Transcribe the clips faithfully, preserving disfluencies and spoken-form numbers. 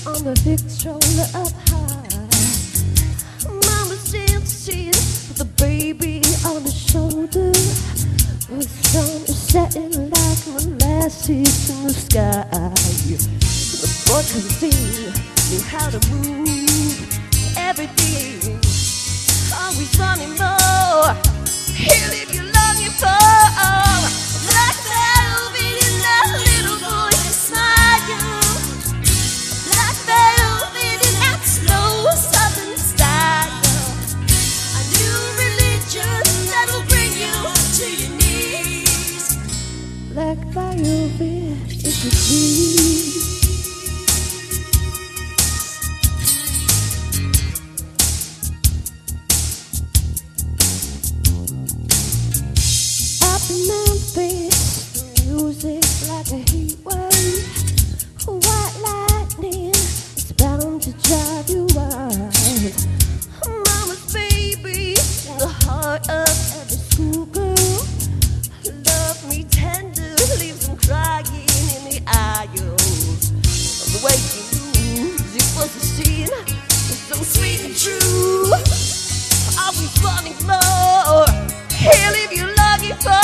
on the big stroller up high. Mama's dancing with the baby on the shoulder. The sun is setting like molasses in the sky. The boy could sing, knew how to move everything. Always wanting more. He'll leave you longing for. Black velvet in that little boy's smile. Black velvet in that slow southern style. A new religion that'll bring you to your knees. Black velvet is the key. Music like a heat wave, white lightning is bound to drive you wild. Mama's baby in the heart of every schoolgirl. Love me tender, leaves them crying in the aisles. The way she moves, it was a scene so sweet and true. Always wanting more, he'll leave you longing for.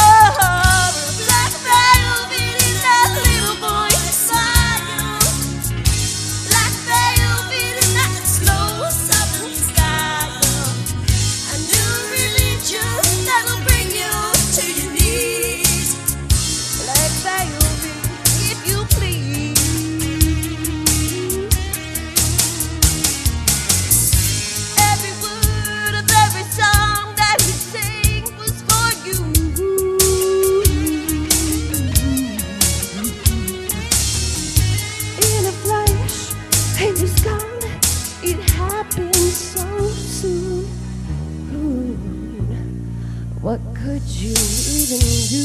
It happened so soon. Ooh, what could you even do?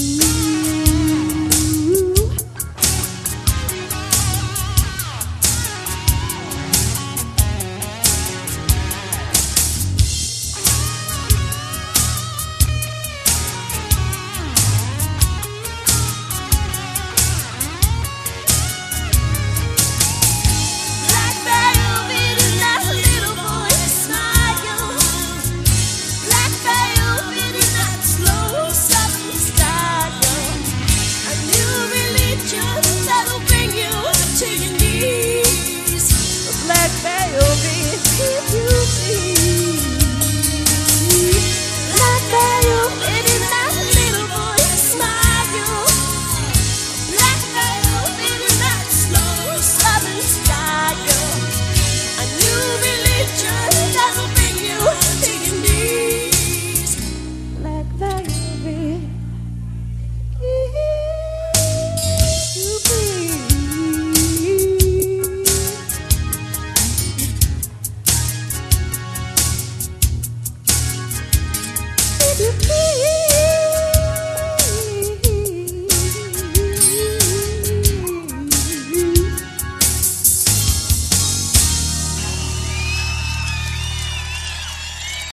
You